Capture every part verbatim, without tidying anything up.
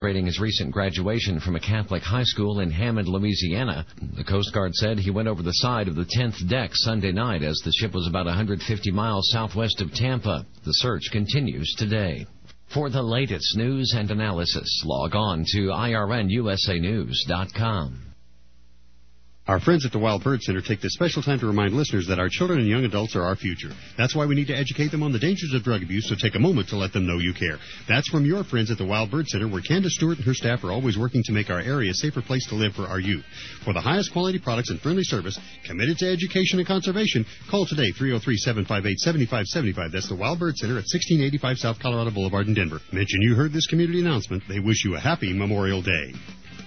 celebrating his recent graduation from a Catholic high school in Hammond, Louisiana. The Coast Guard said he went over the side of the tenth deck Sunday night as the ship was about one hundred fifty miles southwest of Tampa. The search continues today. For the latest news and analysis, log on to I R N U S A news dot com. Our friends at the Wild Bird Center take this special time to remind listeners that our children and young adults are our future. That's why we need to educate them on the dangers of drug abuse, so take a moment to let them know you care. That's from your friends at the Wild Bird Center, where Candace Stewart and her staff are always working to make our area a safer place to live for our youth. For the highest quality products and friendly service, committed to education and conservation, call today, three oh three, seven five eight, seven five seven five. That's the Wild Bird Center at sixteen eighty-five South Colorado Boulevard in Denver. Mention you heard this community announcement. They wish you a happy Memorial Day.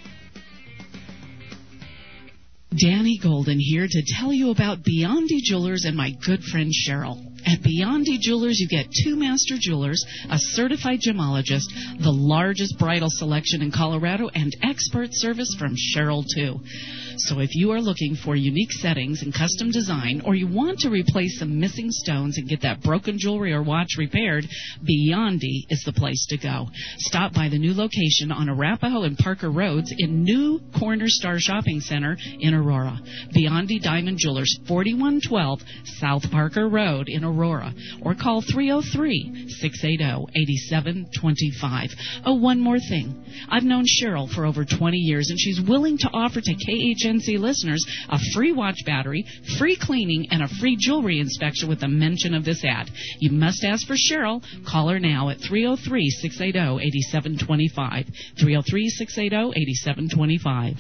Danny Golden here to tell you about Biondi Jewelers and my good friend Cheryl. At Biondi Jewelers, you get two master jewelers, a certified gemologist, the largest bridal selection in Colorado, and expert service from Cheryl, too. So if you are looking for unique settings and custom design, or you want to replace some missing stones and get that broken jewelry or watch repaired, Biondi is the place to go. Stop by the new location on Arapahoe and Parker Roads in New Corner Star Shopping Center in Aurora. Biondi Diamond Jewelers, forty-one twelve South Parker Road in Aurora, or call three oh three, six eight oh, eight seven two five. Oh, one more thing. I've known Cheryl for over twenty years, and she's willing to offer to K H N C listeners a free watch battery, free cleaning, and a free jewelry inspection with the mention of this ad. You must ask for Cheryl. Call her now at three oh three, six eight oh, eight seven two five. three oh three, six eight oh, eight seven two five.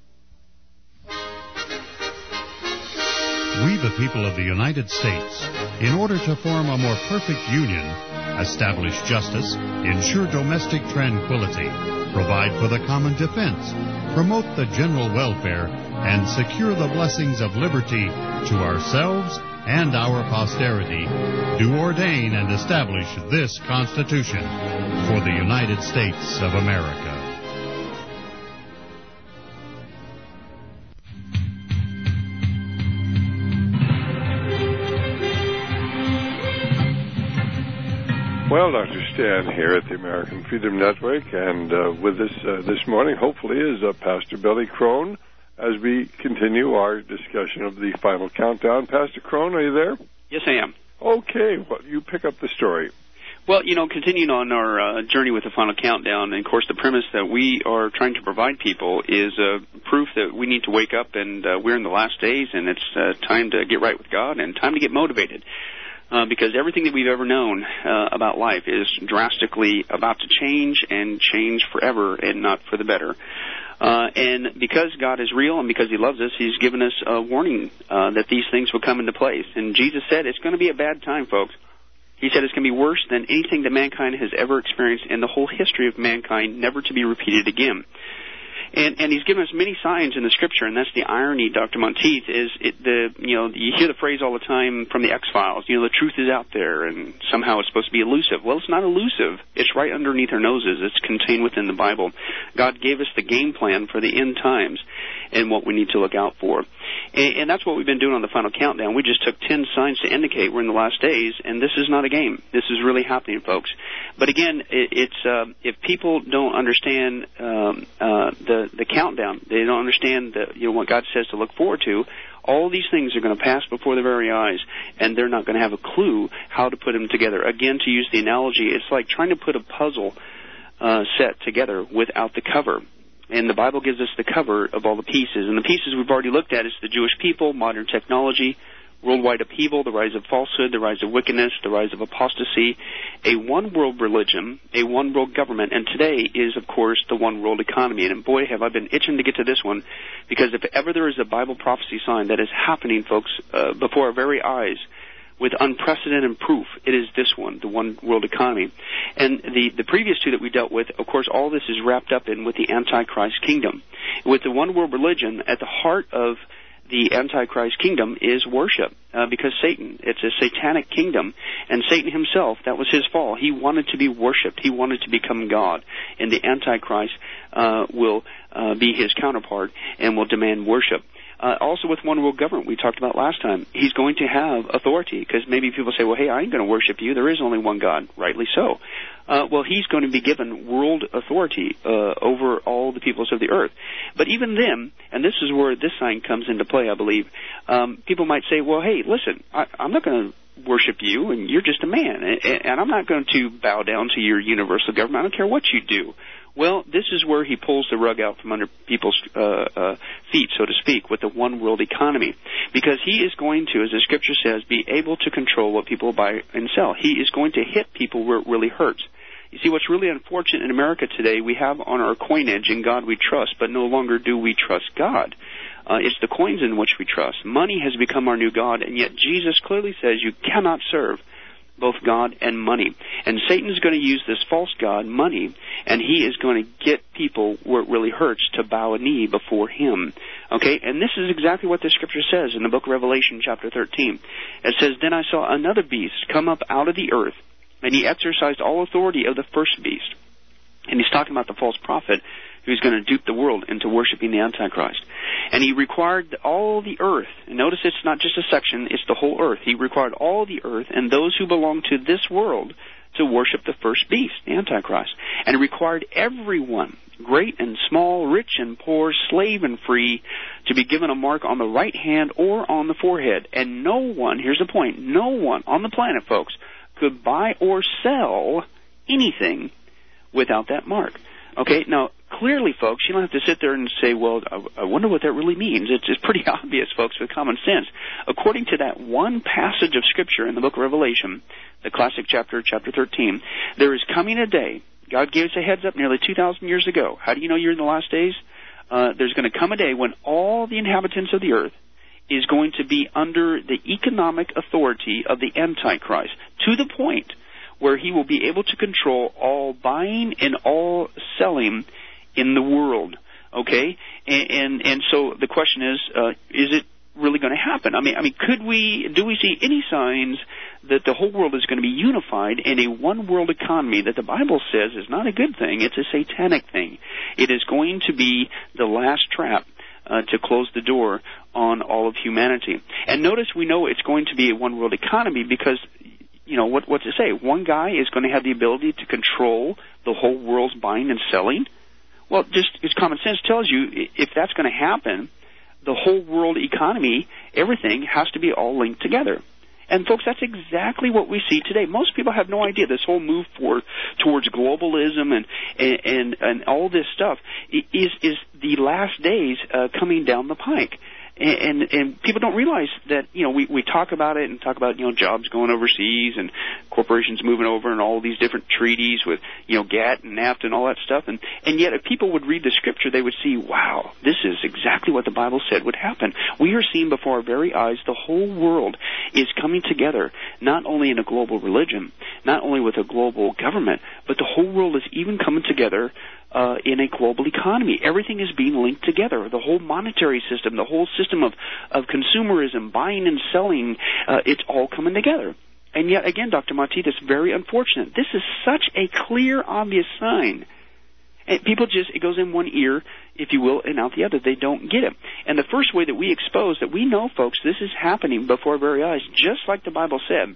We, the people of the United States, in order to form a more perfect union, establish justice, ensure domestic tranquility, provide for the common defense, promote the general welfare, and secure the blessings of liberty to ourselves and our posterity, do ordain and establish this Constitution for the United States of America. Well, Doctor Stan here at the American Freedom Network, and uh, with us uh, this morning, hopefully, is uh, Pastor Billy Crone as we continue our discussion of the final countdown. Pastor Crone, are you there? Yes, I am. Okay, well, you pick up the story. Well, you know, continuing on our uh, journey with the final countdown, and of course the premise that we are trying to provide people is uh, proof that we need to wake up, and uh, we're in the last days, and it's uh, time to get right with God and time to get motivated. Uh, because everything that we've ever known uh, about life is drastically about to change, and change forever and not for the better. Uh, and because God is real and because He loves us, He's given us a warning uh, that these things will come into place. And Jesus said it's going to be a bad time, folks. He said it's going to be worse than anything that mankind has ever experienced in the whole history of mankind, never to be repeated again. And, and he's given us many signs in the Scripture, and that's the irony, Doctor Monteith, is it the, you know, you hear the phrase all the time from the X-Files, you know, the truth is out there, and somehow it's supposed to be elusive. Well, it's not elusive. It's right underneath our noses. It's contained within the Bible. God gave us the game plan for the end times and what we need to look out for. And, and that's what we've been doing on the final countdown. We just took ten signs to indicate we're in the last days, and this is not a game. This is really happening, folks. But again, it, it's uh, if people don't understand um, uh, the the countdown, they don't understand the, you know, what God says to look forward to, all these things are going to pass before their very eyes, and they're not going to have a clue how to put them together. Again, to use the analogy, it's like trying to put a puzzle uh, set together without the cover. And the Bible gives us the cover of all the pieces. And the pieces we've already looked at is the Jewish people, modern technology, worldwide upheaval, the rise of falsehood, the rise of wickedness, the rise of apostasy, a one-world religion, a one-world government, and today is, of course, the one-world economy. And boy, have I been itching to get to this one, because if ever there is a Bible prophecy sign that is happening, folks, uh, before our very eyes, with unprecedented proof, it is this one, the one-world economy. And the, the previous two that we dealt with, of course, all this is wrapped up in with the Antichrist kingdom. With the one-world religion, at the heart of the Antichrist kingdom is worship, uh, because Satan, it's a satanic kingdom, and Satan himself, that was his fall. He wanted to be worshipped. He wanted to become God, and the Antichrist uh, will uh, be his counterpart and will demand worship. Uh, also with one world government, we talked about last time, he's going to have authority, because maybe people say, well, hey, I ain't going to worship you. There is only one God. Rightly so. Uh, well, he's going to be given world authority uh, over all the peoples of the earth. But even then, and this is where this sign comes into play, I believe, um, people might say, well, hey, listen, I, I'm not going to worship you, and you're just a man, and, and I'm not going to bow down to your universal government. I don't care what you do. Well, this is where he pulls the rug out from under people's uh, uh, feet, so to speak, with the one world economy. Because he is going to, as the scripture says, be able to control what people buy and sell. He is going to hit people where it really hurts. You see, what's really unfortunate in America today, we have on our coinage, in God we trust, but no longer do we trust God. Uh, it's the coins in which we trust. Money has become our new God, and yet Jesus clearly says you cannot serve both God and money. And Satan is going to use this false god, money, and he is going to get people where it really hurts to bow a knee before him. Okay, and this is exactly what the scripture says in the book of Revelation, chapter thirteen. It says, Then I saw another beast come up out of the earth, and he exercised all authority of the first beast. And he's talking about the false prophet who's going to dupe the world into worshiping the Antichrist. And he required all the earth, and notice it's not just a section, it's the whole earth. He required all the earth and those who belong to this world to worship the first beast, the Antichrist. And it required everyone, great and small, rich and poor, slave and free, to be given a mark on the right hand or on the forehead. And no one, here's the point, no one on the planet, folks, could buy or sell anything without that mark. Okay, now, clearly, folks, you don't have to sit there and say, well, I wonder what that really means. It's, it's pretty obvious, folks, with common sense. According to that one passage of Scripture in the book of Revelation, the classic chapter, chapter thirteen, there is coming a day. God gave us a heads up nearly two thousand years ago. How do you know you're in the last days? Uh, there's going to come a day when all the inhabitants of the earth is going to be under the economic authority of the Antichrist, to the point where he will be able to control all buying and all selling in the world. Okay, and and, and so the question is, uh, is it really going to happen? I mean, I mean, could we? Do we see any signs that the whole world is going to be unified in a one-world economy that the Bible says is not a good thing? It's a satanic thing. It is going to be the last trap uh, to close the door on all of humanity. And notice we know it's going to be a one-world economy because, you know, what, what's it say? One guy is going to have the ability to control the whole world's buying and selling? Well, just as common sense tells you, if that's going to happen, the whole world economy, everything has to be all linked together. And, folks, that's exactly what we see today. Most people have no idea this whole move for, towards globalism and, and, and, and all this stuff is, is the last days uh, coming down the pike. And, and people don't realize that, you know, we, we talk about it and talk about, you know, jobs going overseas and corporations moving over and all these different treaties with, you know, GATT and NAFTA and all that stuff. And, and yet if people would read the scripture, they would see, wow, this is exactly what the Bible said would happen. We are seeing before our very eyes the whole world is coming together, not only in a global religion, not only with a global government, but the whole world is even coming together Uh, in a global economy. Everything is being linked together. The whole monetary system, the whole system of, of consumerism, buying and selling, uh, it's all coming together. And yet, again, Doctor Monteith, it's very unfortunate. This is such a clear, obvious sign. And people just, it goes in one ear, if you will, and out the other. They don't get it. And the first way that we expose that we know, folks, this is happening before our very eyes, just like the Bible said,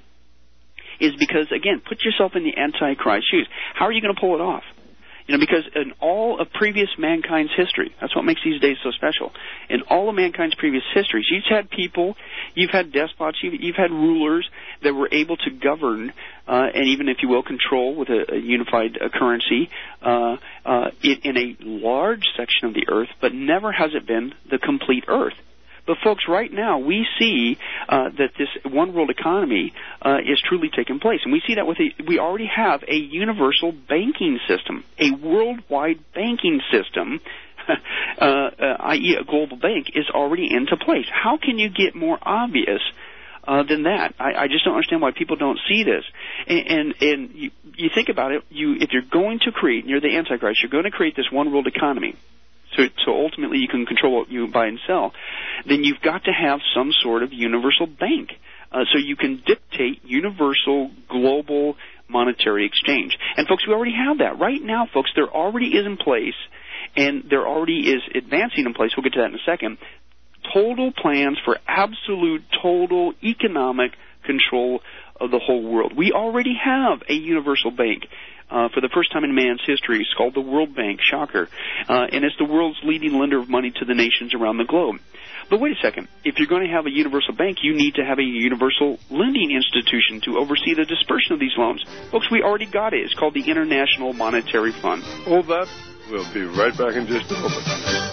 is because, again, put yourself in the Antichrist shoes. How are you going to pull it off? You know, because in all of previous mankind's history, that's what makes these days so special. In all of mankind's previous histories, you've had people, you've had despots, you've, you've had rulers that were able to govern uh, and even, if you will, control with a, a unified uh, currency uh, uh, in, in a large section of the earth, but never has it been the complete earth. But, folks, right now we see uh, that this one-world economy uh, is truly taking place. And we see that with a, we already have a universal banking system, a worldwide banking system, uh, uh, that is a global bank, is already into place. How can you get more obvious uh, than that? I, I just don't understand why people don't see this. And, and, and you, you think about it, you, if you're going to create, and you're the Antichrist, you're going to create this one-world economy. So, so ultimately you can control what you buy and sell, then you've got to have some sort of universal bank. Uh, so you can dictate universal global monetary exchange. And, folks, we already have that. Right now, folks, there already is in place, and there already is advancing in place, we'll get to that in a second, total plans for absolute, total economic control of the whole world. We already have a universal bank. Uh, for the first time in man's history. It's called the World Bank, shocker. Uh, and it's the world's leading lender of money to the nations around the globe. But wait a second. If you're going to have a universal bank, you need to have a universal lending institution to oversee the dispersion of these loans. Folks, we already got it. It's called the International Monetary Fund. Hold that. We'll be right back in just a moment.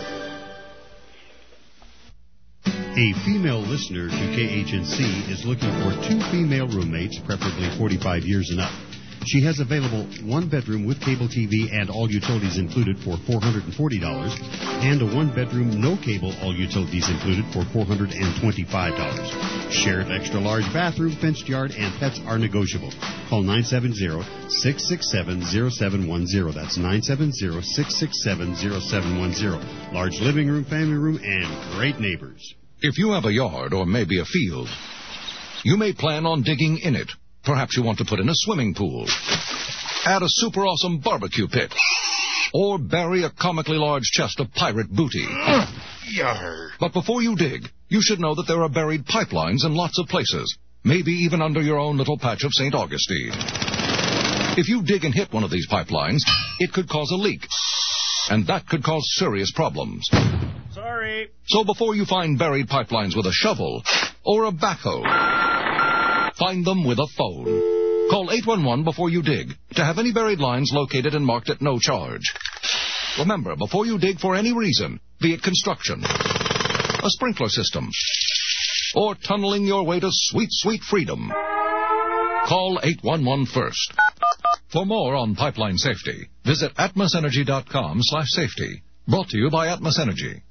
A female listener to K H N C is looking for two female roommates, preferably forty-five years and up. She has available one bedroom with cable T V and all utilities included for four hundred forty dollars and a one bedroom no cable all utilities included for four hundred twenty-five dollars. Shared extra large bathroom, fenced yard, and pets are negotiable. Call nine seven zero, six six seven, zero seven one zero. That's nine seven zero, six six seven, zero seven one zero. Large living room, family room, and great neighbors. If you have a yard or maybe a field, you may plan on digging in it. Perhaps you want to put in a swimming pool, add a super awesome barbecue pit, or bury a comically large chest of pirate booty. But before you dig, you should know that there are buried pipelines in lots of places, maybe even under your own little patch of Saint Augustine. If you dig and hit one of these pipelines, it could cause a leak, and that could cause serious problems. Sorry. So before you find buried pipelines with a shovel or a backhoe, find them with a phone. Call eight one one before you dig to have any buried lines located and marked at no charge. Remember, before you dig for any reason, be it construction, a sprinkler system, or tunneling your way to sweet, sweet freedom, call eight one one first. For more on pipeline safety, visit atmosenergy.com slash safety. Brought to you by Atmos Energy.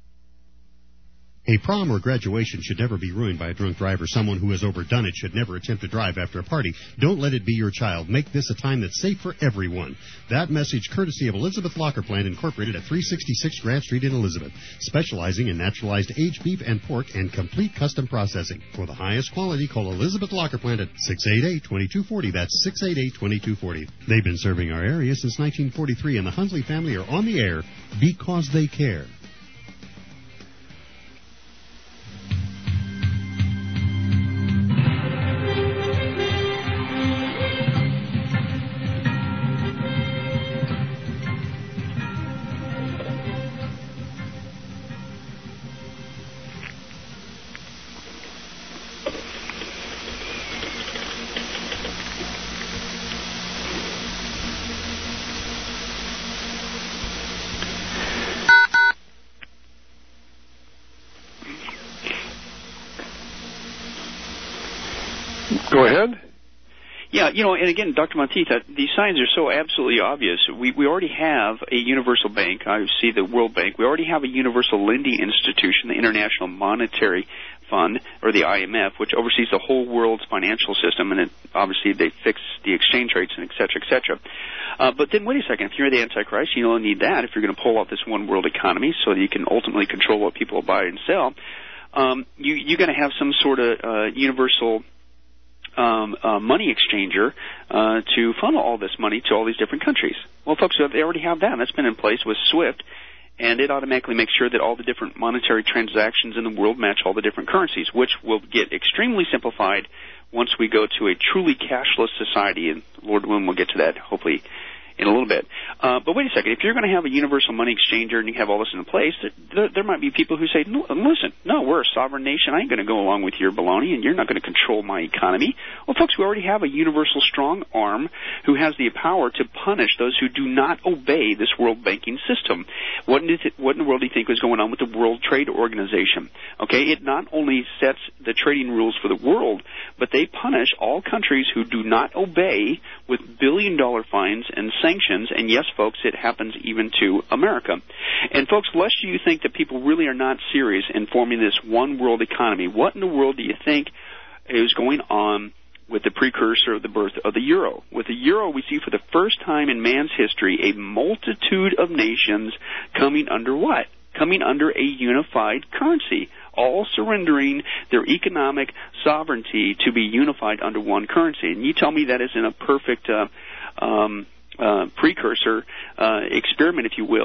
A prom or graduation should never be ruined by a drunk driver. Someone who has overdone it should never attempt to drive after a party. Don't let it be your child. Make this a time that's safe for everyone. That message courtesy of Elizabeth Locker Plant, Incorporated at three sixty-six Grant Street in Elizabeth, specializing in naturalized aged beef and pork and complete custom processing. For the highest quality, call Elizabeth Locker Plant at six eight eight, two two four zero. That's six eight eight, two two four zero. They've been serving our area since nineteen forty-three, and the Hunsley family are on the air because they care. Go ahead. Yeah, you know, and again, Doctor Monteith, these signs are so absolutely obvious. We we already have a universal bank. I see the World Bank. We already have a universal lending institution, the International Monetary Fund, or the I M F, which oversees the whole world's financial system, and it, obviously they fix the exchange rates and et cetera, et cetera. Uh, but then wait a second. If you're the Antichrist, you don't need that if you're going to pull off this one world economy so that you can ultimately control what people buy and sell. Um, you, you're going to have some sort of uh, universal Um, uh, money exchanger uh, to funnel all this money to all these different countries. Well, folks, they already have that. That's been in place with SWIFT, and it automatically makes sure that all the different monetary transactions in the world match all the different currencies, which will get extremely simplified once we go to a truly cashless society, and Lord willing, we'll get to that hopefully in a little bit. Uh, but wait a second. If you're going to have a universal money exchanger and you have all this in place, there, there might be people who say, no, listen, no, we're a sovereign nation. I ain't going to go along with your baloney, and you're not going to control my economy. Well, folks, we already have a universal strong arm who has the power to punish those who do not obey this world banking system. What in, it, what in the world do you think is going on with the World Trade Organization? Okay, it not only sets the trading rules for the world, but they punish all countries who do not obey with billion-dollar fines and sanctions, and yes, folks, it happens even to America. And, folks, lest you think that people really are not serious in forming this one-world economy, what in the world do you think is going on with the precursor of the birth of the euro? With the euro, we see for the first time in man's history a multitude of nations coming under what? Coming under a unified currency, all surrendering their economic sovereignty to be unified under one currency. And you tell me that isn't a perfect uh, um, uh, precursor uh, experiment, if you will,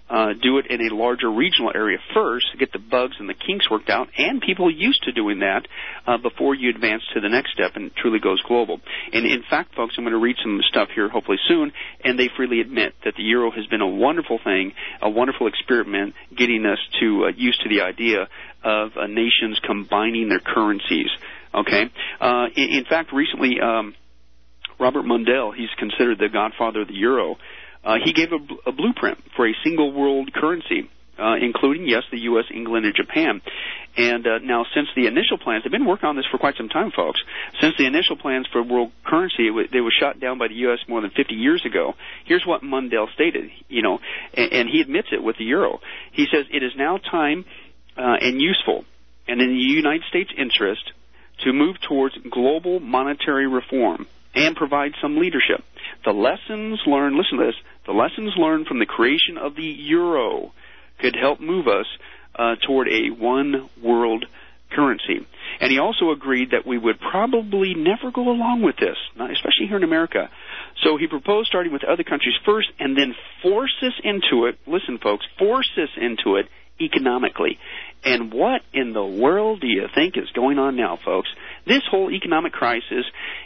uh, do it in a larger regional area first, get the bugs and the kinks worked out, and people are used to doing that uh, before you advance to the next step and it truly goes global. And in fact, folks, I'm going to read some stuff here hopefully soon, and they freely admit that the euro has been a wonderful thing, a wonderful experiment, getting us to uh, used to the idea of uh, nations combining their currencies. Okay? Uh, in, in fact, recently, um, Robert Mundell, he's considered the godfather of the euro. Uh, he gave a, bl- a blueprint for a single world currency, uh, including, yes, the U S, England, and Japan. And uh, now, since the initial plans, they've been working on this for quite some time, folks. Since the initial plans for world currency, it w- they were shot down by the U S more than fifty years ago. Here's what Mundell stated, you know, and, and he admits it with the euro. He says, it is now time uh, and useful, and in the United States' interest, to move towards global monetary reform and provide some leadership. The lessons learned, listen to this, the lessons learned from the creation of the euro could help move us uh, toward a one world currency. And he also agreed that we would probably never go along with this, not especially here in America. So he proposed starting with other countries first and then force us into it, listen folks, force us into it economically. And what in the world do you think is going on now, folks? This whole economic crisis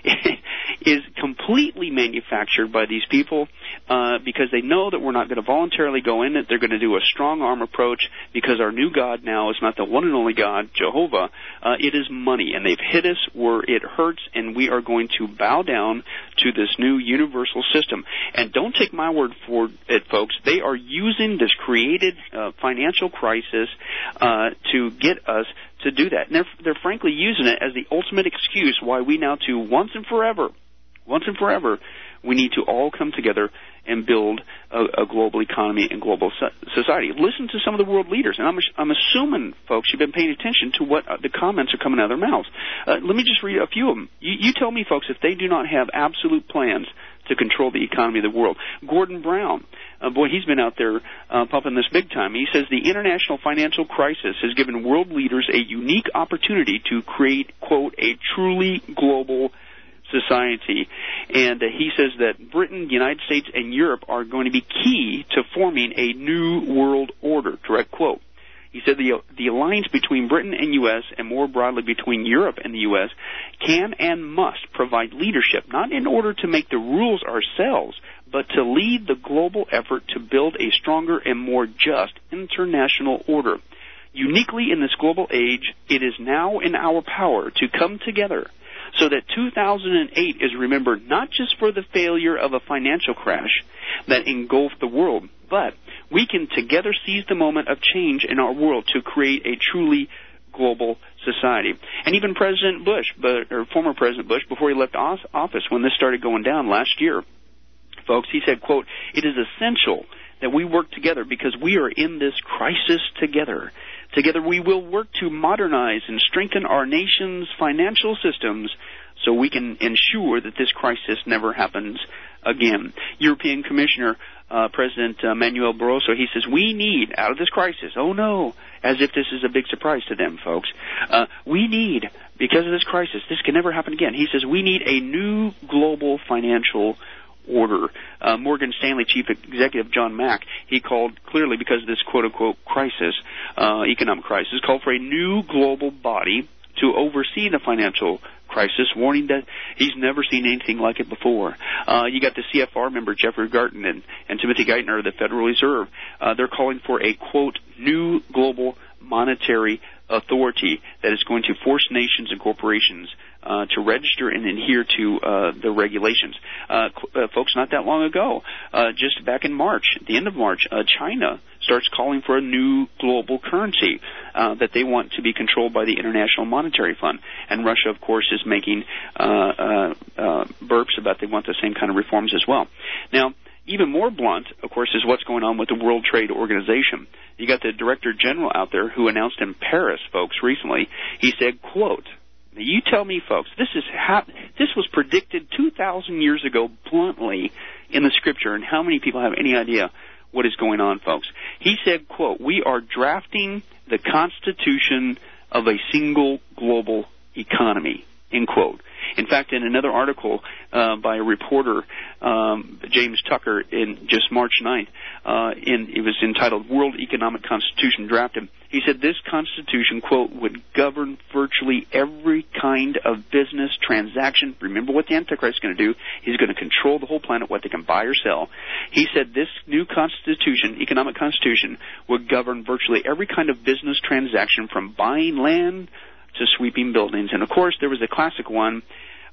is completely manufactured by these people uh, because they know that we're not going to voluntarily go in it. They're going to do a strong arm approach because our new God now is not the one and only God, Jehovah. Uh, it is money, and they've hit us where it hurts, and we are going to bow down to this new universal system. And don't take my word for it, folks. They are using this created uh, financial crisis uh, to get us to do that. And they're, they're frankly using it as the ultimate excuse why we now, to once and forever, once and forever, we need to all come together and build a, a global economy and global so- society. Listen to some of the world leaders, and I'm, I'm assuming, folks, you've been paying attention to what uh, the comments are coming out of their mouths. Uh, let me just read a few of them. You, you tell me, folks, if they do not have absolute plans to control the economy of the world. Gordon Brown, uh, boy, he's been out there uh, pumping this big time. He says the international financial crisis has given world leaders a unique opportunity to create, quote, a truly global society. And uh, he says that Britain, the United States, and Europe are going to be key to forming a new world order, direct quote. He said the the alliance between Britain and U S, and more broadly between Europe and the U S, can and must provide leadership, not in order to make the rules ourselves, but to lead the global effort to build a stronger and more just international order. Uniquely in this global age, it is now in our power to come together so that two thousand eight is remembered not just for the failure of a financial crash that engulfed the world, but we can together seize the moment of change in our world to create a truly global society. And even President Bush, but, or former President Bush, before he left office when this started going down last year, folks, he said, quote, it is essential that we work together because we are in this crisis together. Together we will work to modernize and strengthen our nation's financial systems so we can ensure that this crisis never happens again. European Commissioner uh, President uh, Manuel Barroso, he says, we need, out of this crisis, oh no, as if this is a big surprise to them, folks, uh, we need, because of this crisis, this can never happen again. He says we need a new global financial order. Uh, Morgan Stanley Chief Executive John Mack, he called, clearly because of this quote-unquote crisis, uh, economic crisis, called for a new global body to oversee the financial crisis, warning that he's never seen anything like it before. Uh, you got the C F R member, Jeffrey Garten, and, and Timothy Geithner of the Federal Reserve. Uh, they're calling for a, quote, new global monetary authority that is going to force nations and corporations uh, to register and adhere to uh, the regulations. Uh, uh, folks, not that long ago, uh, just back in March, at the end of March, uh, China starts calling for a new global currency uh, that they want to be controlled by the International Monetary Fund. And Russia, of course, is making uh, uh, uh, burps about they want the same kind of reforms as well. Now, even more blunt, of course, is what's going on with the World Trade Organization. You got the Director General out there who announced in Paris, folks, recently, he said, quote, now you tell me, folks, this is hap- this was predicted two thousand years ago bluntly in the Scripture, and how many people have any idea what is going on, folks? He said, quote, we are drafting the constitution of a single global economy, end quote. In fact, in another article uh, by a reporter, um, James Tucker, in just March ninth, uh, in, it was entitled World Economic Constitution Drafted. He said this constitution, quote, would govern virtually every kind of business transaction. Remember what the Antichrist is going to do. He's going to control the whole planet, what they can buy or sell. He said this new constitution, economic constitution, would govern virtually every kind of business transaction from buying land to sweeping buildings. And, of course, there was a classic one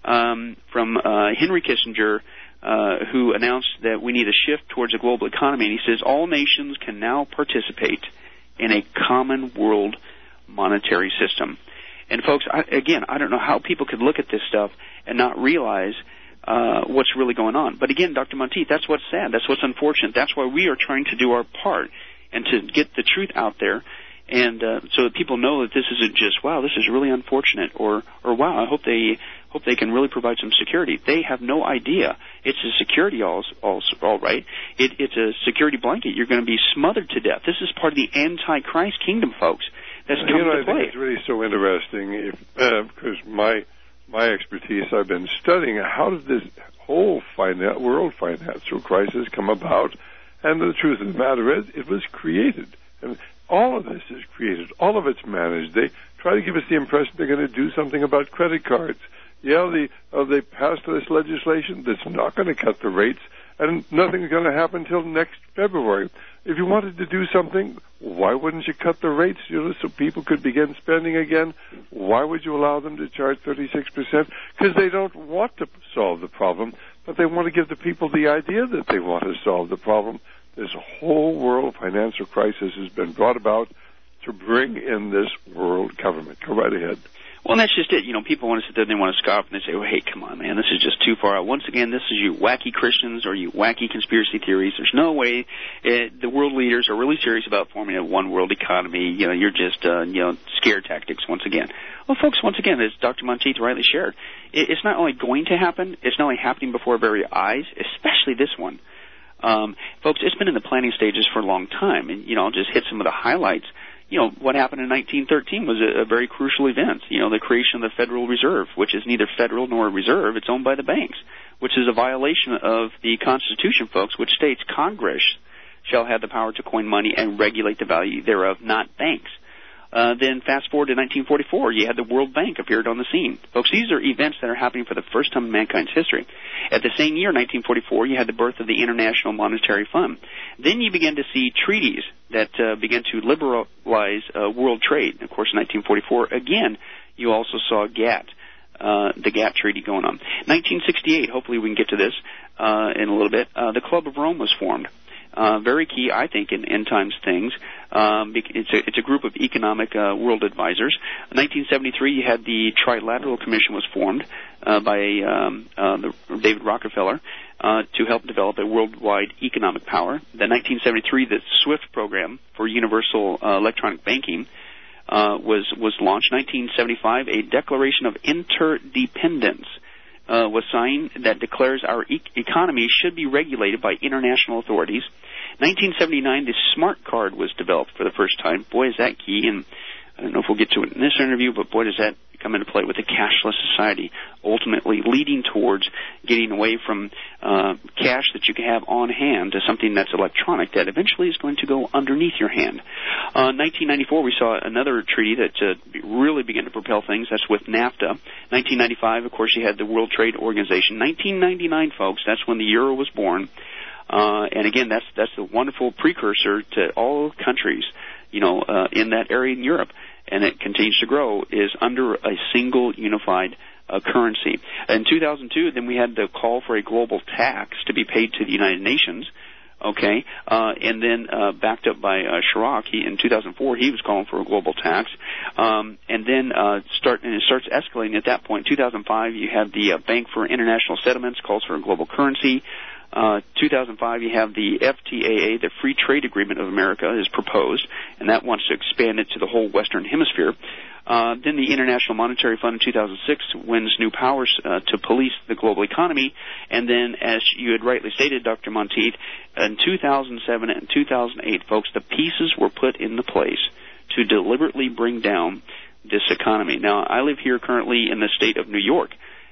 um, from uh, Henry Kissinger, uh, who announced that we need a shift towards a global economy. And he says all nations can now participate in a common world monetary system. And, folks, I, again, I don't know how people could look at this stuff and not realize uh, what's really going on. But, again, Doctor Monteith, that's what's sad. That's what's unfortunate. That's why we are trying to do our part and to get the truth out there. And uh, so that people know that this isn't just, wow, this is really unfortunate, or, or wow, I hope they hope they can really provide some security. They have no idea. It's a security all, all, all right. It, it's a security blanket. You're going to be smothered to death. This is part of the Antichrist kingdom, folks. That's coming you know, to I play. think it's really so interesting if, uh, because my my expertise, I've been studying how did this whole finan- world financial crisis come about, and the truth of the matter is it was created. And all of this is created. All of it's managed. They try to give us the impression they're going to do something about credit cards. Yeah, the, uh, they passed this legislation that's not going to cut the rates, and nothing's going to happen until next February. If you wanted to do something, why wouldn't you cut the rates, you know, so people could begin spending again? Why would you allow them to charge thirty-six percent? Because they don't want to solve the problem, but they want to give the people the idea that they want to solve the problem. This whole world financial crisis has been brought about to bring in this world government. Go right ahead. Well, and that's just it. You know, people want to sit there and they want to scoff and they say, oh, hey, come on, man, this is just too far out. Once again, this is you wacky Christians or you wacky conspiracy theories. There's no way it, the world leaders are really serious about forming a one world economy. You know, you're just, uh, you know, scare tactics once again. Well, folks, once again, as Doctor Monteith rightly shared, it, it's not only going to happen, it's not only happening before our very eyes, especially this one. Um, folks, it's been in the planning stages for a long time. And, you know, I'll just hit some of the highlights. You know, what happened in nineteen thirteen was a, a very crucial event. You know, the creation of the Federal Reserve, which is neither federal nor a reserve. It's owned by the banks, which is a violation of the Constitution, folks, which states Congress shall have the power to coin money and regulate the value thereof, not banks. Uh, then fast forward to nineteen forty-four, you had the World Bank appeared on the scene. Folks, these are events that are happening for the first time in mankind's history. At the same year, nineteen forty-four, you had the birth of the International Monetary Fund. Then you began to see treaties that uh, began to liberalize uh, world trade. Of course, in nineteen forty-four, again, you also saw GATT, uh, the GATT treaty going on. nineteen sixty-eight, hopefully we can get to this uh, in a little bit, uh, the Club of Rome was formed. Uh, very key, I think, in end times things. Um, it's, a, it's a group of economic uh, world advisors. In nineteen seventy-three, you had the Trilateral Commission was formed uh, by um, uh, the, David Rockefeller uh, to help develop a worldwide economic power. Then nineteen seventy-three, the SWIFT program for universal uh, electronic banking uh, was was launched. nineteen seventy-five, a Declaration of Interdependence Uh, was signed that declares our e- economy should be regulated by international authorities. nineteen seventy-nine, the smart card was developed for the first time. Boy, is that key, and I don't know if we'll get to it in this interview, but boy, does that come into play with a cashless society, ultimately leading towards getting away from uh, cash that you can have on hand to something that's electronic that eventually is going to go underneath your hand. Uh, nineteen ninety-four, we saw another treaty that uh, really began to propel things. That's with NAFTA. nineteen ninety-five, of course, you had the World Trade Organization. nineteen ninety-nine, folks, that's when the euro was born. Uh, and again, that's that's a wonderful precursor to all countries, you know, uh, in that area in Europe. And it continues to grow, is under a single unified uh, currency. In two thousand two, then we had the call for a global tax to be paid to the United Nations, okay, uh, and then uh, backed up by uh, Chirac. He, in two thousand four, he was calling for a global tax, um, and then uh, start and it starts escalating at that point. two thousand five, you had the uh, Bank for International Settlements calls for a global currency. Uh, two thousand five, you have the F T A A, the Free Trade Agreement of America, is proposed, and that wants to expand it to the whole Western Hemisphere. Uh, then the International Monetary Fund in two thousand six wins new powers uh, to police the global economy. And then, as you had rightly stated, Doctor Monteith, in two thousand seven and two thousand eight, folks, the pieces were put into place to deliberately bring down this economy. Now, I live here currently in the state of New York.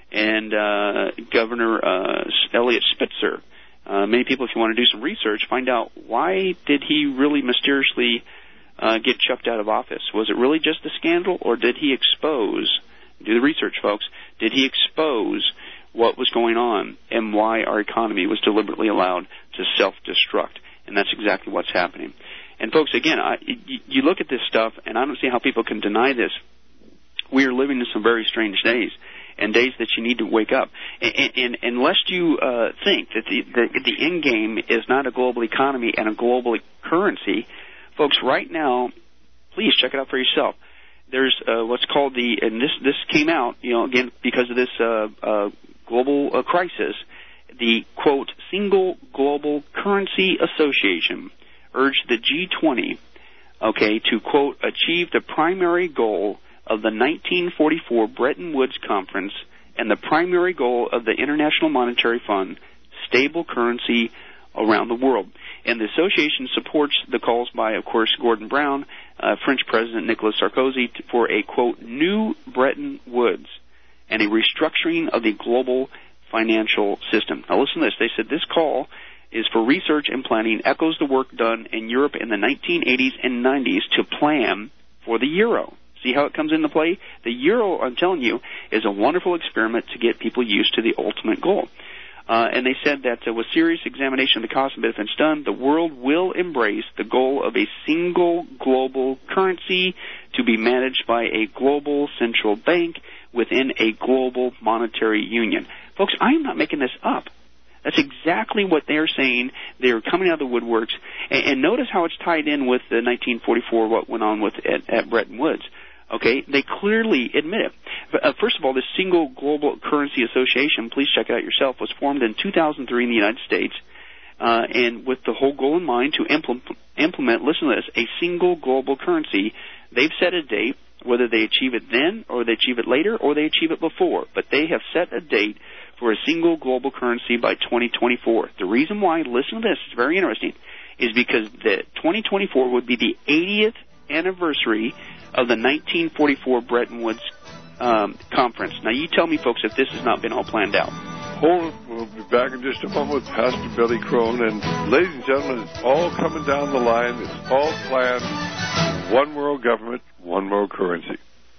and uh, Governor uh, Eliot Spitzer. Uh, many people, if you want to do some research, find out why did he really mysteriously uh, get chucked out of office. Was it really just a scandal, or did he expose, do the research, folks, did he expose what was going on and why our economy was deliberately allowed to self-destruct? And that's exactly what's happening. And, folks, again, I, you, you look at this stuff, and I don't see how people can deny this. We are living in some very strange days, and days that you need to wake up. And, and, and lest you uh, think that the, the, the end game is not a global economy and a global currency, folks, right now, please check it out for yourself. There's uh, what's called the, and this, this came out, you know, again, because of this uh, uh, global uh, crisis, the, quote, Single Global Currency Association urged the G twenty, okay, to, quote, achieve the primary goal of the nineteen forty-four Bretton Woods Conference and the primary goal of the International Monetary Fund, stable currency around the world. And the association supports the calls by, of course, Gordon Brown, uh, French President Nicolas Sarkozy, for a, quote, new Bretton Woods and a restructuring of the global financial system. Now listen to this. They said this call is for research and planning, echoes the work done in Europe in the nineteen eighties and nineties to plan for the euro. See how it comes into play? The euro, I'm telling you, is a wonderful experiment to get people used to the ultimate goal. Uh, and they said that uh, with serious examination of the costs and benefits done, the world will embrace the goal of a single global currency to be managed by a global central bank within a global monetary union. Folks, I am not making this up. That's exactly what they're saying. They're coming out of the woodworks. And, and notice how it's tied in with the nineteen forty-four, what went on with at, at Bretton Woods. Okay, they clearly admit it. But, uh, first of all, this Single Global Currency Association, please check it out yourself, was formed in two thousand three in the United States, uh, and with the whole goal in mind to implement, implement, listen to this, a single global currency. They've set a date, whether they achieve it then or they achieve it later or they achieve it before, but they have set a date for a single global currency by twenty twenty-four. The reason why, listen to this, it's very interesting, is because the twenty twenty-four would be the eightieth anniversary of the nineteen forty-four Bretton Woods um, conference. Now, you tell me, folks, if this has not been all planned out. Hold, we'll be back in just a moment with Pastor Billy Crone. And, ladies and gentlemen, it's all coming down the line. It's all planned. One world government, one world currency.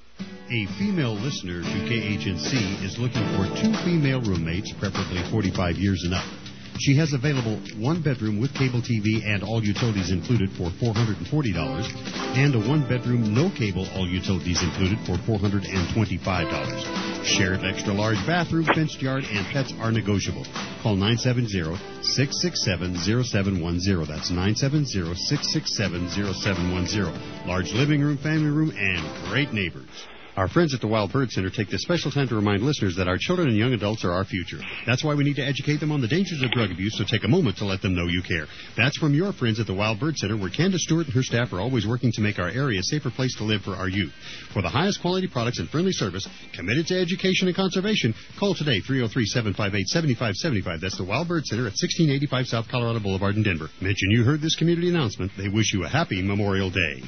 A female listener to K H N C is looking for two female roommates, preferably forty-five years and up. She has available one bedroom with cable T V and all utilities included for four hundred forty dollars and a one bedroom no cable all utilities included for four hundred twenty-five dollars. Shared extra large bathroom, fenced yard, and pets are negotiable. Call nine seven zero, six six seven, zero seven one zero. That's nine seven zero, six six seven, zero seven one zero. Large living room, family room, and great neighbors. Our friends at the Wild Bird Center take this special time to remind listeners that our children and young adults are our future. That's why we need to educate them on the dangers of drug abuse, so take a moment to let them know you care. That's from your friends at the Wild Bird Center, where Candace Stewart and her staff are always working to make our area a safer place to live for our youth. For the highest quality products and friendly service, committed to education and conservation, call today, three oh three, seven five eight, seven five seven five. That's the Wild Bird Center at sixteen eighty-five South Colorado Boulevard in Denver. Mention you heard this community announcement. They wish you a happy Memorial Day.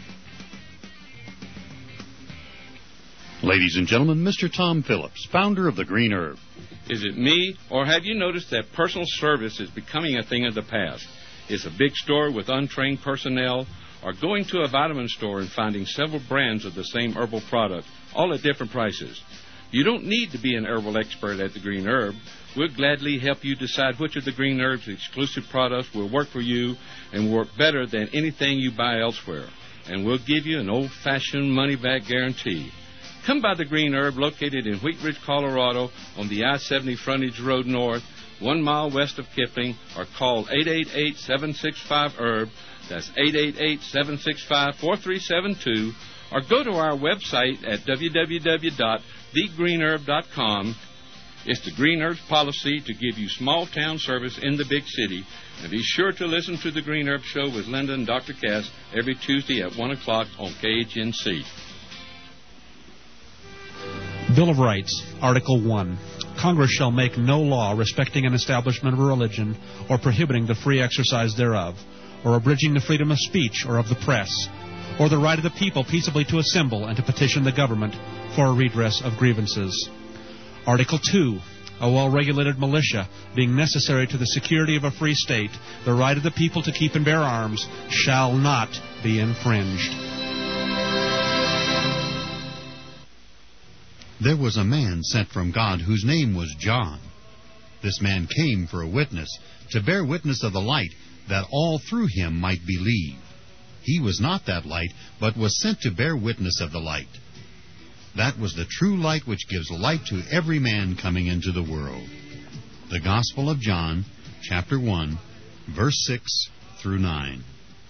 Ladies and gentlemen, Mister Tom Phillips, founder of the Green Herb. Is it me, or have you noticed that personal service is becoming a thing of the past? Is a big store with untrained personnel, or going to a vitamin store and finding several brands of the same herbal product, all at different prices? You don't need to be an herbal expert at the Green Herb. We'll gladly help you decide which of the Green Herb's exclusive products will work for you and work better than anything you buy elsewhere. And we'll give you an old-fashioned money-back guarantee. Come by the Green Herb, located in Wheat Ridge, Colorado, on the I seventy Frontage Road North, one mile west of Kipling, or call eight eight eight, seven six five, herb. That's eight eight eight, seven six five, four three seven two. Or go to our website at w w w dot the green herb dot com. It's the Green Herb's policy to give you small-town service in the big city. And be sure to listen to the Green Herb Show with Linda and Doctor Cass every Tuesday at one o'clock on K H N C. Bill of Rights, Article one. Congress shall make no law respecting an establishment of a religion or prohibiting the free exercise thereof, or abridging the freedom of speech or of the press, or the right of the people peaceably to assemble and to petition the government for a redress of grievances. Article two. A well-regulated militia, being necessary to the security of a free state, the right of the people to keep and bear arms, shall not be infringed. There was a man sent from God whose name was John. This man came for a witness, to bear witness of the light, that all through him might believe. He was not that light, but was sent to bear witness of the light. That was the true light which gives light to every man coming into the world. The Gospel of John, chapter one, verse six through nine.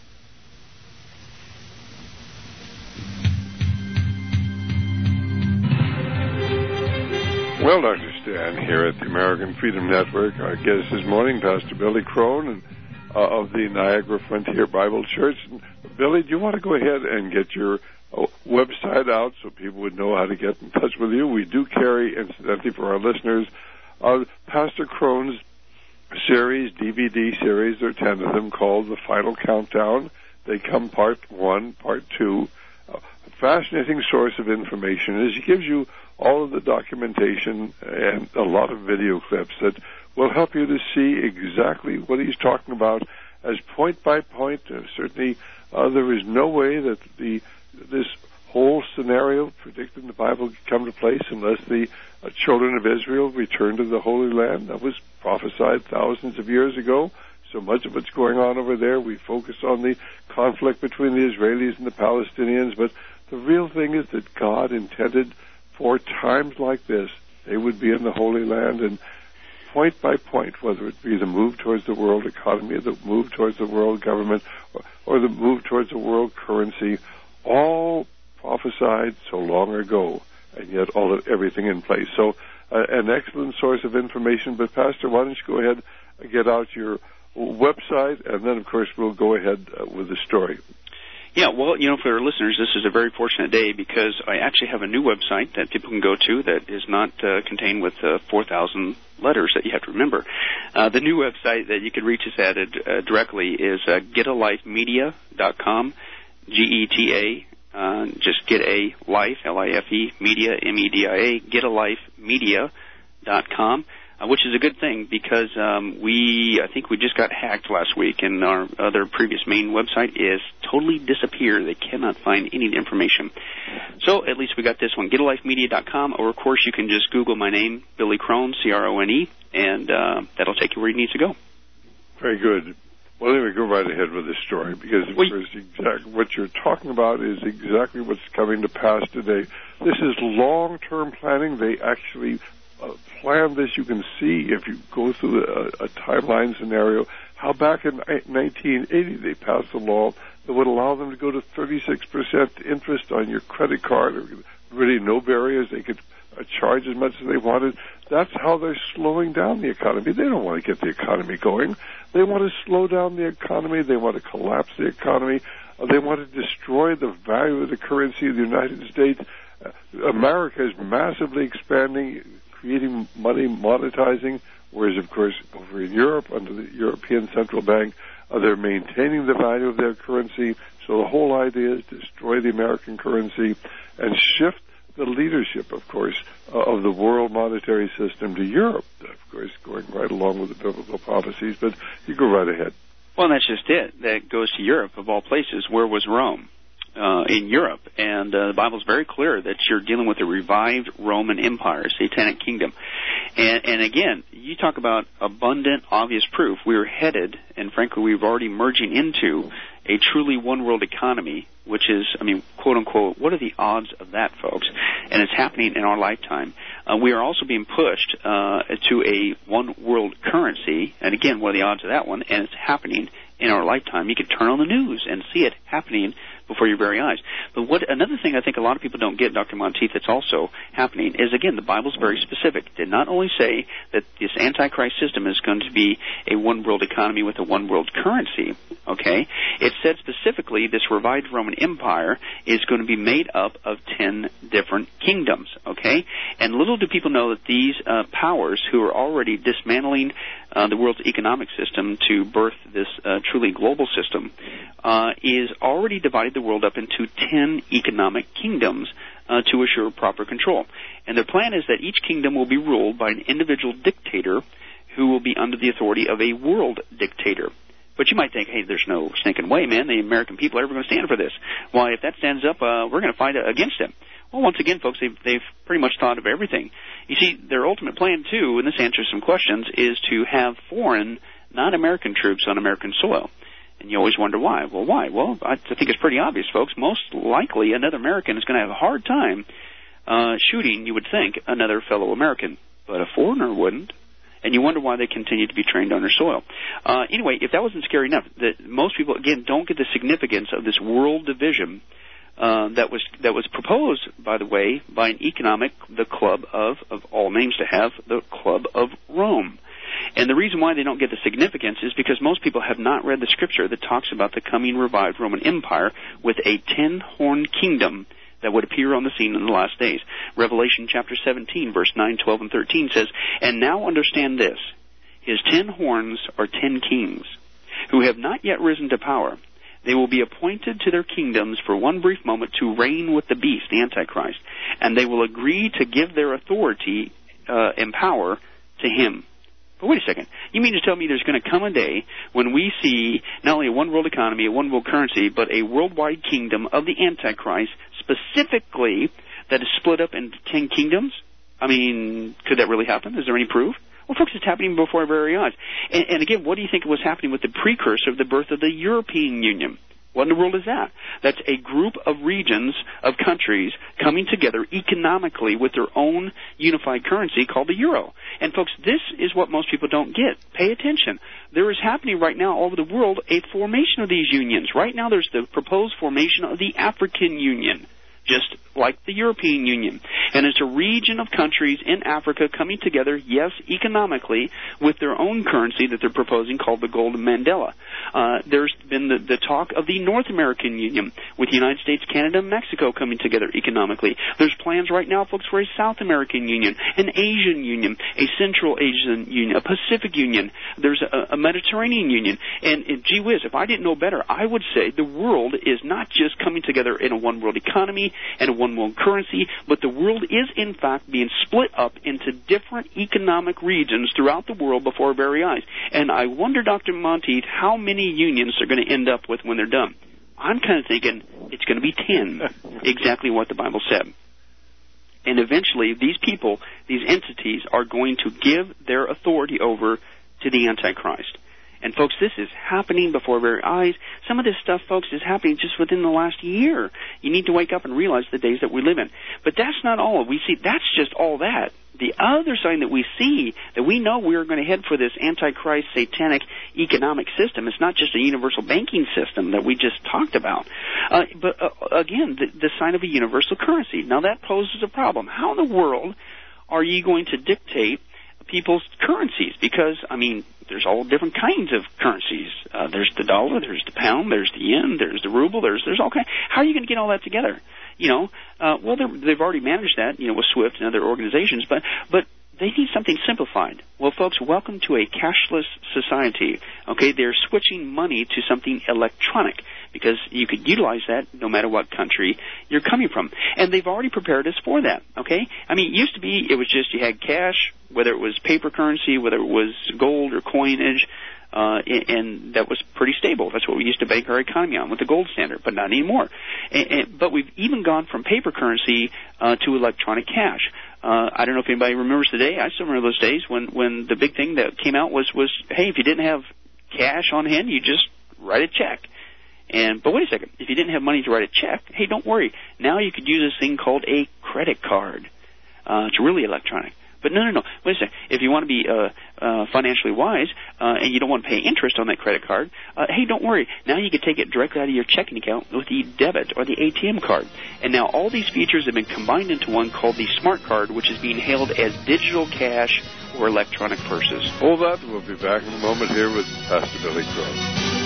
Well, Doctor Stan here at the American Freedom Network. Our guest this morning, Pastor Billy Crone, and, uh, of the Niagara Frontier Bible Church. And Billy, do you want to go ahead and get your uh, website out so people would know how to get in touch with you? We do carry, incidentally, for our listeners, uh, Pastor Crone's series, D V D series. There are ten of them called The Final Countdown. They come part one, part two. Uh, a fascinating source of information is he gives you all of the documentation and a lot of video clips that will help you to see exactly what he's talking about as point by point. Uh, certainly, uh, there is no way that the this whole scenario predicted in the Bible could come to place unless the uh, children of Israel return to the Holy Land. That was prophesied thousands of years ago. So much of what's going on over there, we focus on the conflict between the Israelis and the Palestinians, but the real thing is that God intended for times like this, they would be in the Holy Land, and point by point, whether it be the move towards the world economy, the move towards the world government, or, or the move towards the world currency, all prophesied so long ago, and yet all of everything in place. So uh, an excellent source of information. But Pastor, why don't you go ahead and get out your website, and then, of course, we'll go ahead uh, with the story. Yeah, well, you know, for our listeners, this is a very fortunate day because I actually have a new website that people can go to that is not uh, contained with uh, four thousand letters that you have to remember. Uh, the new website that you can reach us at uh, directly is uh, get a life media dot com, G E T A, uh, just get a life, L I F E, media, M E D I A, get a life media dot com. Uh, which is a good thing because um, we, I think we just got hacked last week, and our other previous main website is totally disappeared. They cannot find any information. So at least we got this one, get a life media dot com, or of course you can just Google my name, Billy Crone, C R O N E, and uh, that'll take you where you need to go. Very good. Well, anyway, go right ahead with this story because, of well, course, exactly what you're talking about is exactly what's coming to pass today. This is long-term planning. They actually Uh, plan this. You can see if you go through a, a timeline scenario how back in nineteen eighty they passed a law that would allow them to go to thirty-six percent interest on your credit card. Really no barriers. They could uh, charge as much as they wanted. That's how they're slowing down the economy. They don't want to get the economy going. They want to slow down the economy. They want to collapse the economy. Uh, they want to destroy the value of the currency of the United States. Uh, America is massively expanding, creating money, monetizing, whereas, of course, over in Europe, under the European Central Bank, uh, they're maintaining the value of their currency. So the whole idea is to destroy the American currency and shift the leadership, of course, uh, of the world monetary system to Europe, of course, going right along with the biblical prophecies. But you go right ahead. Well, that's just it. That goes to Europe, of all places. Where was Rome? Uh, in Europe, and uh, the Bible's very clear that you're dealing with a revived Roman Empire, Satanic kingdom. And, and again, you talk about abundant, obvious proof. We're headed, and frankly, we're already merging into a truly one-world economy, which is, I mean, quote-unquote, what are the odds of that, folks? And it's happening in our lifetime. Uh, we are also being pushed uh, to a one-world currency, and again, what are the odds of that one? And it's happening in our lifetime. You can turn on the news and see it happening before your very eyes. But what another thing I think a lot of people don't get, Doctor Monteith, that's also happening is, again, the Bible's very specific. It did not only say that this Antichrist system is going to be a one-world economy with a one-world currency, okay? It said specifically this revived Roman Empire is going to be made up of ten different kingdoms, okay? And little do people know that these uh, powers who are already dismantling uh, the world's economic system to birth this uh, truly global system uh, is already divided the world up into ten economic kingdoms uh, to assure proper control. And their plan is that each kingdom will be ruled by an individual dictator who will be under the authority of a world dictator. But you might think, hey, there's no stinking way, man. The American people are ever going to stand for this. Why, if that stands up, uh, we're going to fight against him. Well, once again, folks, they've, they've pretty much thought of everything. You see, their ultimate plan, too, and this answers some questions, is to have foreign, non-American troops on American soil. And you always wonder why. Well, why? Well, I think it's pretty obvious, folks. Most likely another American is going to have a hard time uh, shooting, you would think, another fellow American. But a foreigner wouldn't. And you wonder why they continue to be trained on their soil. Uh, anyway, if that wasn't scary enough, that most people, again, don't get the significance of this world division uh, that was that was proposed, by the way, by an economic, the club of, of all names to have, the Club of Rome. And the reason why they don't get the significance is because most people have not read the scripture that talks about the coming revived Roman Empire with a ten-horned kingdom that would appear on the scene in the last days. Revelation chapter seventeen, verse nine, twelve, and thirteen says, "And now understand this, his ten horns are ten kings, who have not yet risen to power. They will be appointed to their kingdoms for one brief moment to reign with the beast, the Antichrist, and they will agree to give their authority uh, and power to him." But wait a second. You mean to tell me there's going to come a day when we see not only a one-world economy, a one-world currency, but a worldwide kingdom of the Antichrist, specifically that is split up into ten kingdoms? I mean, could that really happen? Is there any proof? Well, folks, it's happening before our very eyes. And, and again, what do you think was happening with the precursor of the birth of the European Union? What in the world is that? That's a group of regions, of countries, coming together economically with their own unified currency called the euro. And, folks, this is what most people don't get. Pay attention. There is happening right now all over the world a formation of these unions. Right now there's the proposed formation of the African Union, just like the European Union. And it's a region of countries in Africa coming together, yes, economically, with their own currency that they're proposing called the Golden Mandela. Uh, there's been the, the talk of the North American Union with the United States, Canada, and Mexico coming together economically. There's plans right now, folks, for a South American Union, an Asian Union, a Central Asian Union, a Pacific Union. There's a, a Mediterranean Union. And, and gee whiz, if I didn't know better, I would say the world is not just coming together in a one-world economy and a one-world currency, but the world is, in fact, being split up into different economic regions throughout the world before our very eyes. And I wonder, Doctor Monteith, how many unions they're going to end up with when they're done. I'm kind of thinking it's going to be ten, exactly what the Bible said. And eventually, these people, these entities, are going to give their authority over to the Antichrist. And, folks, this is happening before our very eyes. Some of this stuff, folks, is happening just within the last year. You need to wake up and realize the days that we live in. But that's not all. We see that's just all that. The other sign that we see, that we know we're going to head for this Antichrist satanic economic system. It's not just a universal banking system that we just talked about. Uh, but, uh, again, the, the sign of a universal currency. Now, that poses a problem. How in the world are you going to dictate people's currencies? Because, I mean, there's all different kinds of currencies. Uh, there's the dollar, there's the pound, there's the yen, there's the ruble, there's there's all kinds. How are you going to get all that together? You know, uh, well, they've already managed that, you know, with SWIFT and other organizations, but but they need something simplified. Well, folks, welcome to a cashless society. Okay, they're switching money to something electronic because you could utilize that no matter what country you're coming from. And they've already prepared us for that, okay? I mean, it used to be it was just you had cash, whether it was paper currency, whether it was gold or coinage, uh, and that was pretty stable. That's what we used to bank our economy on with the gold standard, but not anymore. And, and, but we've even gone from paper currency uh, to electronic cash. Uh, I don't know if anybody remembers the day. I still remember those days when, when the big thing that came out was, was, hey, if you didn't have cash on hand, you just write a check. And but wait a second, if you didn't have money to write a check, hey, don't worry. Now you could use this thing called a credit card. Uh, it's really electronic. But no, no, no. Wait a second. If you want to be uh, uh, financially wise uh, and you don't want to pay interest on that credit card, uh, hey, don't worry. Now you can take it directly out of your checking account with the debit or the A T M card. And now all these features have been combined into one called the Smart Card, which is being hailed as digital cash or electronic purses. All that, we'll be back in a moment here with Pastor Billy Crone.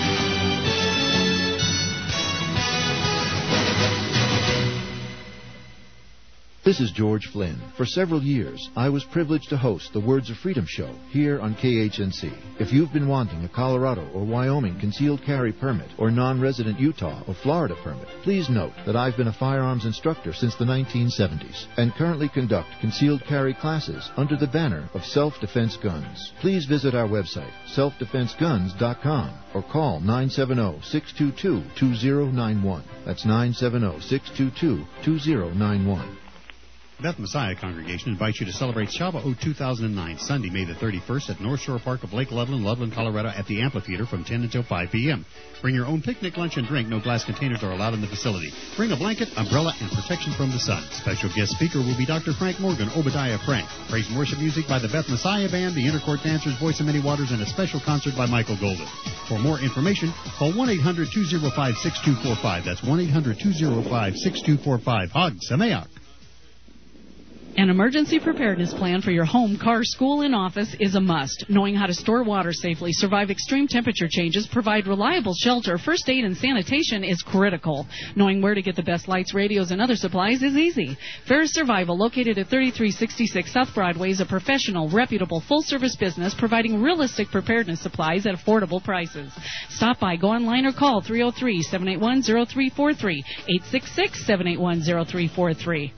The This is George Flynn. For several years, I was privileged to host the Words of Freedom show here on K H N C. If you've been wanting a Colorado or Wyoming concealed carry permit or non-resident Utah or Florida permit, please note that I've been a firearms instructor since the nineteen seventies and currently conduct concealed carry classes under the banner of Self-Defense Guns. Please visit our website, self defense guns dot com, or call nine seven zero, six two two, two zero nine one. That's nine seven zero, six two two, two zero nine one. Beth Messiah Congregation invites you to celebrate Shavuot two thousand nine, Sunday, May the thirty-first at North Shore Park of Lake Loveland, Loveland, Colorado, at the Amphitheater from ten until five p.m. Bring your own picnic, lunch, and drink. No glass containers are allowed in the facility. Bring a blanket, umbrella, and protection from the sun. Special guest speaker will be Doctor Frank Morgan, Obadiah Frank. Praise and worship music by the Beth Messiah Band, the Intercourt Dancers, Voice of Many Waters, and a special concert by Michael Golden. For more information, call one eight hundred, two oh five, six two four five. That's one eight hundred, two oh five, six two four five. Hag Sameach. An emergency preparedness plan for your home, car, school, and office is a must. Knowing how to store water safely, survive extreme temperature changes, provide reliable shelter, first aid, and sanitation is critical. Knowing where to get the best lights, radios, and other supplies is easy. Ferris Survival, located at thirty-three sixty-six South Broadway, is a professional, reputable, full-service business providing realistic preparedness supplies at affordable prices. Stop by, go online, or call three oh three, seven eight one, oh three four three, eight six six, seven eight one, oh three four three.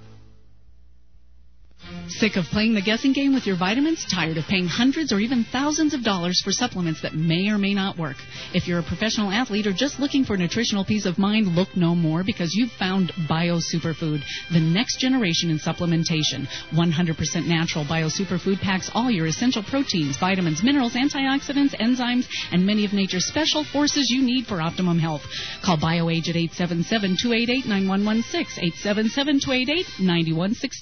Sick of playing the guessing game with your vitamins? Tired of paying hundreds or even thousands of dollars for supplements that may or may not work? If you're a professional athlete or just looking for nutritional peace of mind, look no more, because you've found Bio Superfood, the next generation in supplementation. one hundred percent natural Bio Superfood packs all your essential proteins, vitamins, minerals, antioxidants, enzymes, and many of nature's special forces you need for optimum health. Call BioAge at eight seven seven, two eight eight, nine one one six, eight seven seven, two eight eight, nine one one six.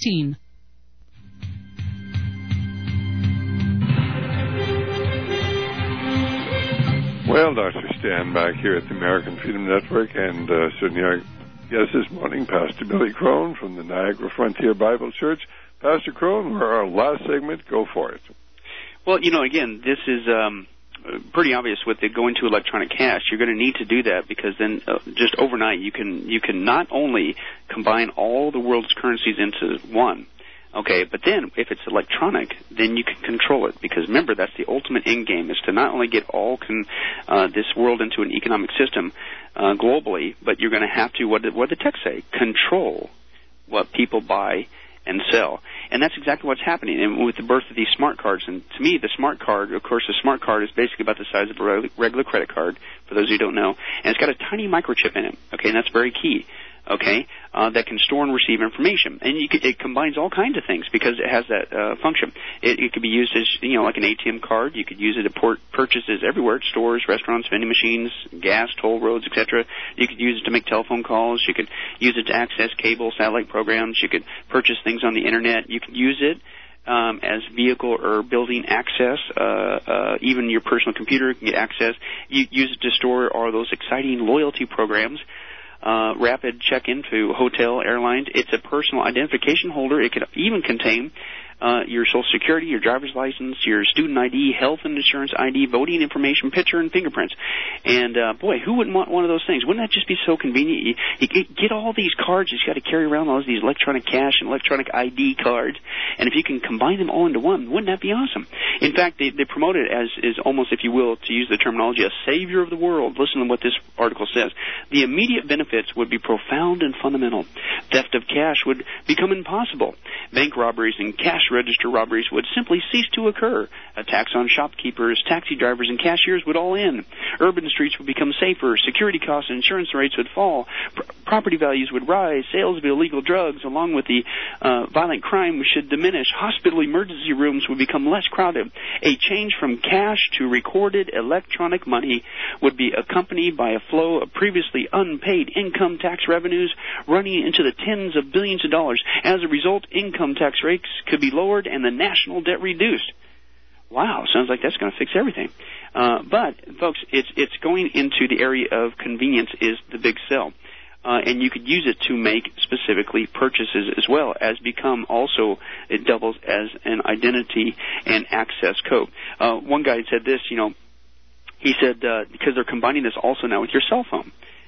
Well, Doctor Stan back here at the American Freedom Network, and uh, certainly our guest this morning, Pastor Billy Crone from the Niagara Frontier Bible Church. Pastor Crone, we're our last segment. Go for it. Well, you know, again, this is um, pretty obvious with the going to electronic cash. You're going to need to do that, because then uh, just overnight you can you can not only combine all the world's currencies into one. Okay, but then if it's electronic, then you can control it, because remember, that's the ultimate end game, is to not only get all con, uh, this world into an economic system uh, globally, but you're going to have to, what did, what did the text say? Control what people buy and sell. And that's exactly what's happening and with the birth of these smart cards. And to me, the smart card, of course, the smart card is basically about the size of a regular credit card, for those who don't know, and it's got a tiny microchip in it, okay, and that's very key. Okay, uh, that can store and receive information, and you could, it combines all kinds of things because it has that uh, function. It, it could be used as, you know, like an A T M card. You could use it at port purchases everywhere, at stores, restaurants, vending machines, gas, toll roads, et cetera. You could use it to make telephone calls. You could use it to access cable, satellite programs. You could purchase things on the internet. You could use it Um, as vehicle or building access. Uh, uh, even your personal computer can get access. You use it to store all those exciting loyalty programs. Uh, rapid check-in to hotel, airlines. It's a personal identification holder. It could even contain uh, your Social Security, your driver's license, your student I D, health and insurance I D, voting information, picture, and fingerprints. And, uh, boy, who wouldn't want one of those things? Wouldn't that just be so convenient? You, you get all these cards. You've got to carry around all these electronic cash and electronic I D cards. And if you can combine them all into one, wouldn't that be awesome? In fact, they, they promote it as, is almost, if you will, to use the terminology, a savior of the world. Listen to what this article says. The immediate benefits would be profound and fundamental. Theft of cash would become impossible. Bank robberies and cash register robberies would simply cease to occur. Attacks on shopkeepers, taxi drivers, and cashiers would all end. Urban streets would become safer. Security costs and insurance rates would fall. Pro- property values would rise. Sales of illegal drugs, along with the uh, violent crime, should diminish. Hospital emergency rooms would become less crowded. A change from cash to recorded electronic money would be accompanied by a flow of previously unpaid income tax revenues running into the tens of billions of dollars. As a result, income tax rates could be lowered and the national debt reduced. Wow, sounds like that's going to fix everything. Uh, but, folks, it's it's going into the area of convenience is the big sell. Uh, and you could use it to make specifically purchases as well as become also, it doubles as an identity and access code. Uh, one guy said this, you know, he said, uh, because they're combining this also now with your cell phone.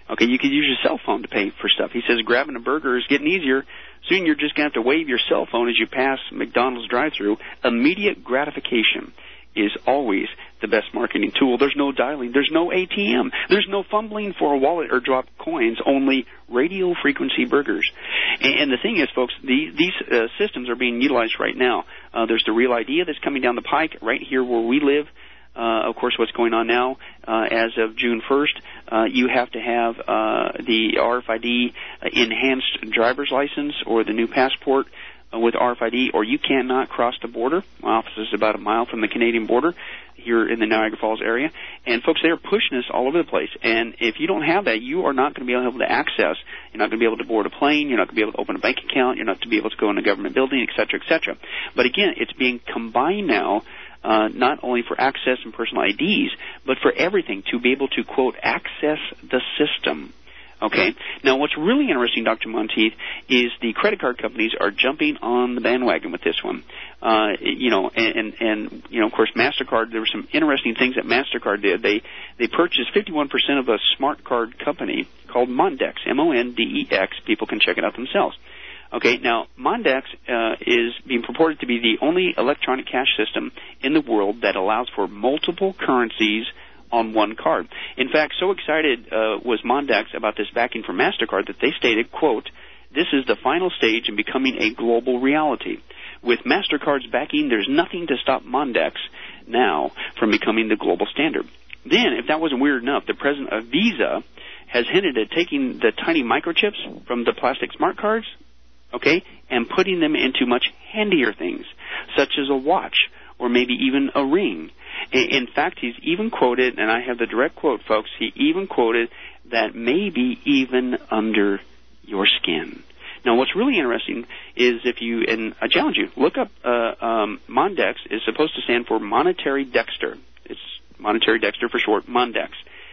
Okay, you could use your cell phone to pay for stuff. He says grabbing a burger is getting easier. Soon you're just going to have to wave your cell phone as you pass McDonald's drive-thru. Immediate gratification is always the best marketing tool. There's no dialing. There's no A T M. There's no fumbling for a wallet or drop coins, only radio frequency burgers. And, and the thing is, folks, the, these uh, systems are being utilized right now. Uh, there's the Real Idea that's coming down the pike right here where we live. Uh, of course, what's going on now, uh, as of June first, uh, you have to have uh, the R F I D enhanced driver's license or the new passport uh, with R F I D, or you cannot cross the border. My office is about a mile from the Canadian border here in the Niagara Falls area. And, folks, they are pushing this all over the place. And if you don't have that, you are not going to be able to access. You're not going to be able to board a plane. You're not going to be able to open a bank account. You're not going to be able to go in a government building, et cetera, et cetera. But, again, it's being combined now. Uh, not only for access and personal I Ds, but for everything, to be able to, quote, access the system. Okay? Now, what's really interesting, Doctor Monteith, is the credit card companies are jumping on the bandwagon with this one. Uh, you know, and, and, and, you know, of course, MasterCard, there were some interesting things that MasterCard did. They, they purchased fifty-one percent of a smart card company called Mondex, M O N D E X. People can check it out themselves. Okay, now, Mondex uh, is being purported to be the only electronic cash system in the world that allows for multiple currencies on one card. In fact, so excited uh, was Mondex about this backing from MasterCard that they stated, quote, this is the final stage in becoming a global reality. With MasterCard's backing, there's nothing to stop Mondex now from becoming the global standard. Then, if that wasn't weird enough, the president of Visa has hinted at taking the tiny microchips from the plastic smart cards, okay, and putting them into much handier things, such as a watch or maybe even a ring. In fact, he's even quoted, and I have the direct quote, folks, he even quoted that maybe even under your skin. Now, what's really interesting is if you, and I challenge you, look up uh, um, Mondex is supposed to stand for Monetary Dexter. It's Monetary Dexter for short, Mondex.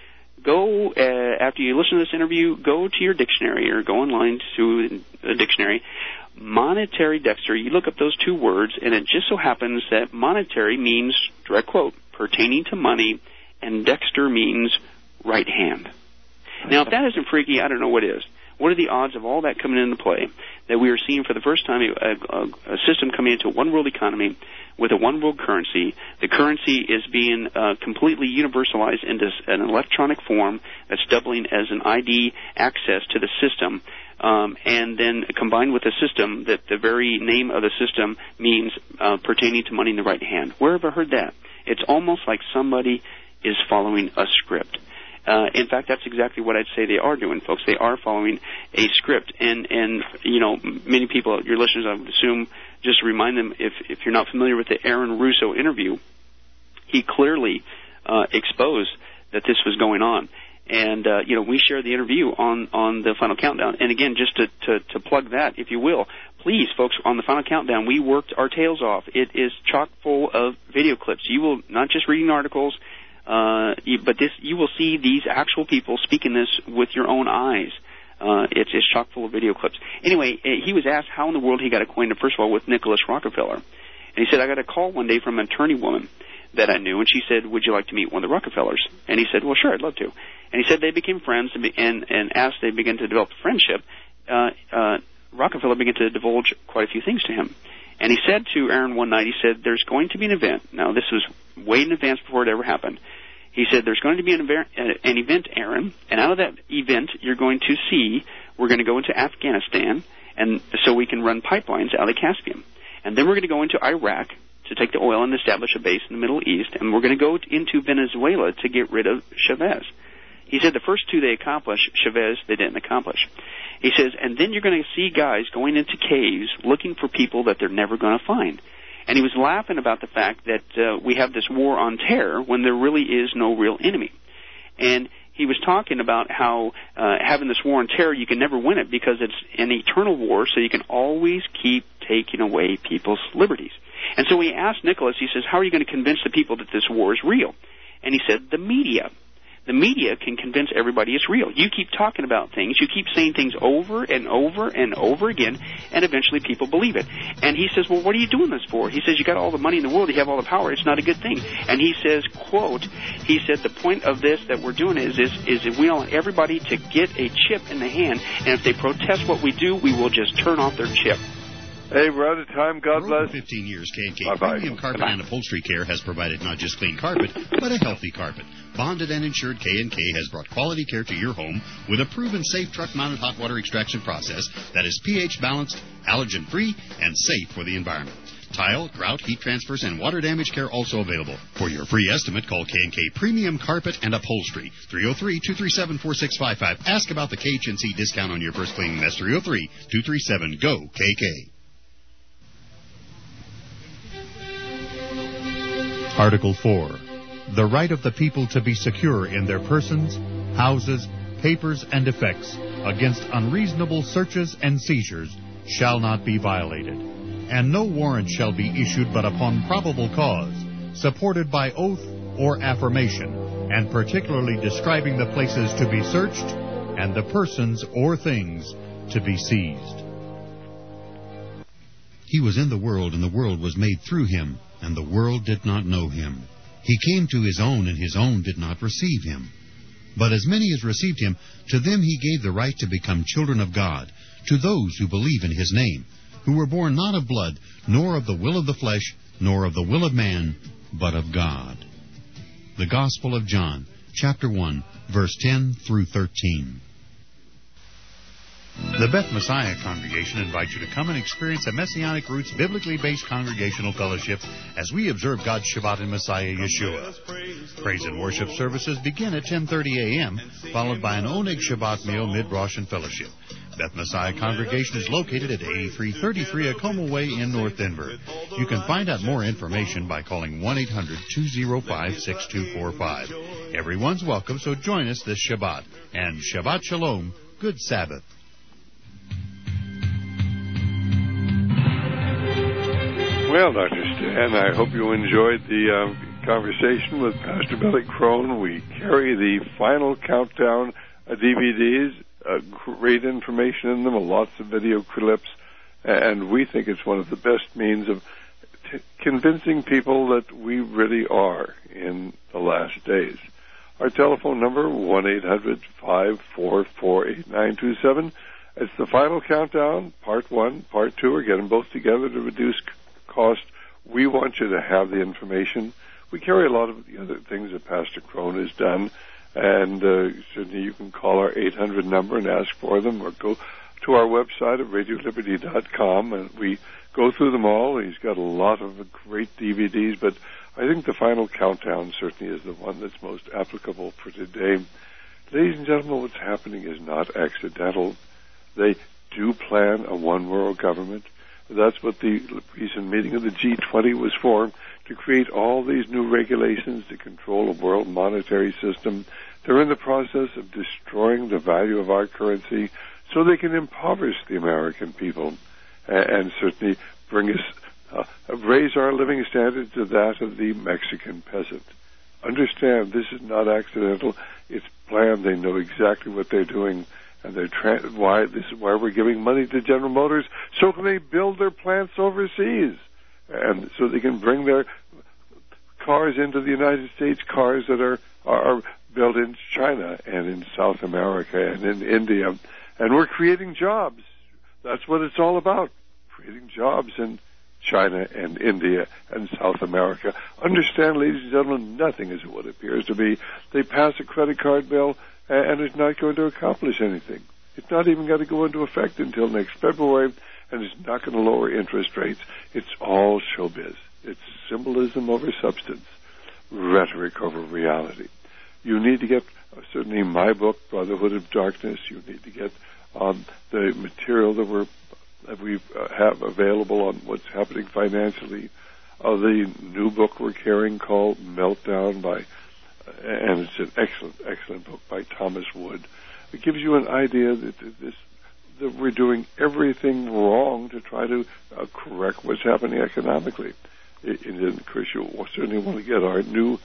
Go, uh, after you listen to this interview, go to your dictionary or go online to a dictionary. Monetary Dexter, you look up those two words, and it just so happens that monetary means, direct quote, pertaining to money, and Dexter means right hand. Now, if that isn't freaky, I don't know what is. What are the odds of all that coming into play, that we are seeing for the first time a, a, a system coming into a one-world economy with a one-world currency? The currency is being uh, completely universalized into an electronic form that's doubling as an I D access to the system, um, and then combined with a system that the very name of the system means uh, pertaining to money in the right hand. Where have I heard that? It's almost like somebody is following a script. Uh, in fact, that's exactly what I'd say they are doing, folks. They are following a script. And, and you know, many people, your listeners, I would assume, just to remind them, if, if you're not familiar with the Aaron Russo interview, he clearly uh, exposed that this was going on. And, uh, you know, we share the interview on, on the Final Countdown. And, again, just to, to, to plug that, if you will, please, folks, on the Final Countdown, we worked our tails off. It is chock full of video clips. You will, not just reading articles, Uh, you, but this, you will see these actual people speaking this with your own eyes. Uh, it's, it's chock full of video clips. Anyway, he was asked how in the world he got acquainted, first of all, with Nicholas Rockefeller. And he said, I got a call one day from an attorney woman that I knew, and she said, would you like to meet one of the Rockefellers? And he said, well, sure, I'd love to. And he said they became friends, and, and, and as they began to develop a friendship, uh, uh, Rockefeller began to divulge quite a few things to him. And he said to Aaron one night, he said, there's going to be an event. Now, this was way in advance before it ever happened. He said, there's going to be an event, an event, Aaron, and out of that event, you're going to see, we're going to go into Afghanistan, and so we can run pipelines out of the Caspian. And then we're going to go into Iraq to take the oil and establish a base in the Middle East, and we're going to go into Venezuela to get rid of Chavez. He said the first two they accomplished, Chavez they didn't accomplish. He says, and then you're going to see guys going into caves looking for people that they're never going to find. And he was laughing about the fact that uh, we have this war on terror when there really is no real enemy. And he was talking about how uh, having this war on terror, you can never win it because it's an eternal war, so you can always keep taking away people's liberties. And so he asked Nicholas, he says, how are you going to convince the people that this war is real? And he said, the media. the media can convince everybody it's real. You keep talking about things, you keep saying things over and over and over again, and eventually people believe it. And he says, well, what are you doing this for? He says, you got all the money in the world, you have all the power, it's not a good thing. And he says, quote, he said, the point of this that we're doing is, is, is that we want everybody to get a chip in the hand, and if they protest what we do, we will just turn off their chip. Hey, we're out of time. God For bless. over fifteen years, K and K Bye-bye. Premium Carpet Bye-bye. and Upholstery Care has provided not just clean carpet, but a healthy carpet. Bonded and insured, K and K has brought quality care to your home with a proven safe truck-mounted hot water extraction process that is pH-balanced, allergen-free, and safe for the environment. Tile, grout, heat transfers, and water damage care also available. For your free estimate, call K and K Premium Carpet and Upholstery, three oh three, two three seven, four six five five. Ask about the K H N C discount on your first cleaning. That's three oh three, two three seven, G O K K. Article four. The right of the people to be secure in their persons, houses, papers, and effects against unreasonable searches and seizures shall not be violated, and no warrant shall be issued but upon probable cause, supported by oath or affirmation, and particularly describing the places to be searched and the persons or things to be seized. He was in the world, and the world was made through him, and the world did not know him. He came to his own, and his own did not receive him. But as many as received him, to them he gave the right to become children of God, to those who believe in his name, who were born not of blood, nor of the will of the flesh, nor of the will of man, but of God. The Gospel of John, chapter one, verse ten through thirteen. The Beth Messiah Congregation invites you to come and experience a Messianic Roots biblically based congregational fellowship as we observe God's Shabbat in Messiah Yeshua. Praise and worship services begin at ten thirty a.m., followed by an Oneg Shabbat meal mid-Rosh and fellowship. Beth Messiah Congregation is located at eighty-three thirty-three Acoma Way in North Denver. You can find out more information by calling one eight hundred, two oh five, six two four five. Everyone's welcome, so join us this Shabbat. And Shabbat Shalom, good Sabbath. Well, Doctor Stan, I hope you enjoyed the uh, conversation with Pastor Billy Crone. We carry the final countdown uh, D V Ds, uh, great information in them, lots of video clips, and we think it's one of the best means of t- convincing people that we really are in the last days. Our telephone number, one eight hundred, five four four, eight nine two seven. It's the final countdown, part one, part two. We're getting both together to reduce cost. We want you to have the information. We carry a lot of the other things that Pastor Crone has done, and uh, certainly you can call our eight hundred number and ask for them, or go to our website at radio liberty dot com, and we go through them all. He's got a lot of great D V Ds, but I think the final countdown certainly is the one that's most applicable for today. Ladies and gentlemen, what's happening is not accidental. They do plan a one-world government. That's what the recent meeting of the G twenty was for, to create all these new regulations to control a world monetary system. They're in the process of destroying the value of our currency so they can impoverish the American people and, and certainly bring us, uh, raise our living standard to that of the Mexican peasant. Understand, this is not accidental. It's planned. They know exactly what they're doing. And they're tra- why this is why we're giving money to General Motors, so can they build their plants overseas, and so they can bring their cars into the United States, cars that are are built in China and in South America and in India, and we're creating jobs. That's what it's all about: creating jobs in China and India and South America. Understand, ladies and gentlemen, nothing is what it appears to be. They pass a credit card bill, and it's not going to accomplish anything. It's not even going to go into effect until next February, and it's not going to lower interest rates. It's all showbiz. It's symbolism over substance, rhetoric over reality. You need to get, uh, certainly my book, Brotherhood of Darkness. You need to get um, the material that we're that we uh, have available on what's happening financially. Uh, the new book we're carrying called Meltdown by and it's an excellent, excellent book by Thomas Wood. It gives you an idea that this that we're doing everything wrong to try to uh, correct what's happening economically. And of course, you certainly want to get our new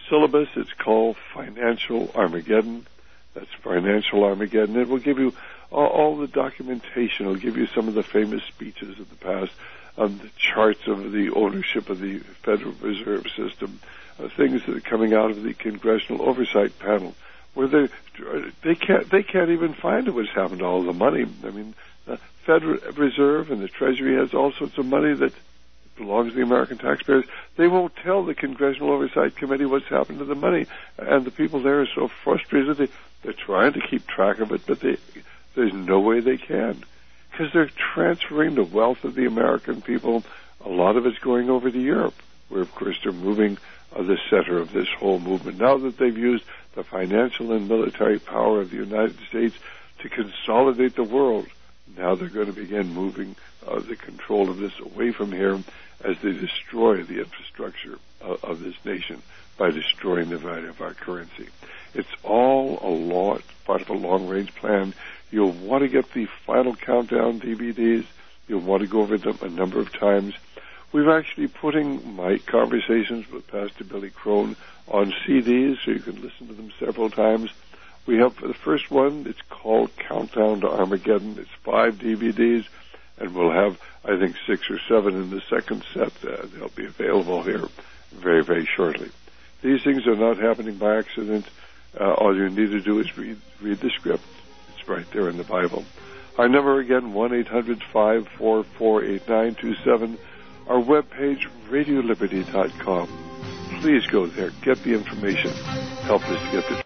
syllabus. It's called Financial Armageddon. That's Financial Armageddon. It will give you all, all the documentation. It will give you some of the famous speeches of the past, um, the charts of the ownership of the Federal Reserve System, uh, things that are coming out of the Congressional Oversight Panel, where they they can't they can't even find out what's happened to all the money. I mean, the Federal Reserve and the Treasury has all sorts of money that belongs to the American taxpayers. They won't tell the Congressional Oversight Committee what's happened to the money, and the people there are so frustrated. They, they're trying to keep track of it, but they, there's no way they can, because they're transferring the wealth of the American people. A lot of it's going over to Europe, where, of course, they're moving uh, the center of this whole movement. Now that they've used the financial and military power of the United States to consolidate the world, now they're going to begin moving uh, the control of this away from here as they destroy the infrastructure of, of this nation by destroying the value of our currency. It's all a lot, part of a long-range plan. You'll want to get the Final Countdown D V Ds. You'll want to go over them a number of times. We're actually putting my conversations with Pastor Billy Crone on C Ds, so you can listen to them several times. We have, for the first one, it's called Countdown to Armageddon. It's five D V Ds, and we'll have, I think, six or seven in the second set. Uh, they'll be available here very, very shortly. These things are not happening by accident. Uh, all you need to do is read, read the script. It's right there in the Bible. Our number again, one eight hundred five four four eight nine two seven. Our webpage, radio liberty dot com. Please go there. Get the information. Help us to get the